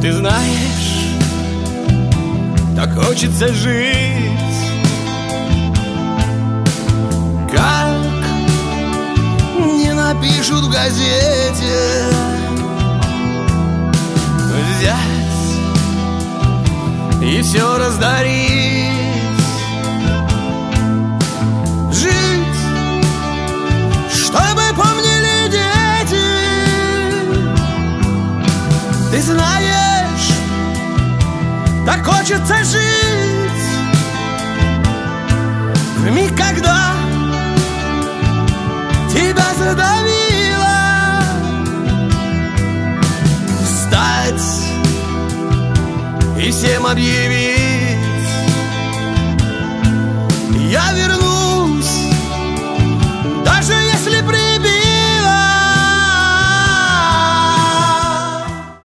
Ты знаешь, так хочется жить, как не напишут в газете. Взять и все раздарить, жить, чтобы помнили дети. Ты знаешь, так хочется жить в миг, когда тебя задавило, встать и всем объявить: я вернулся.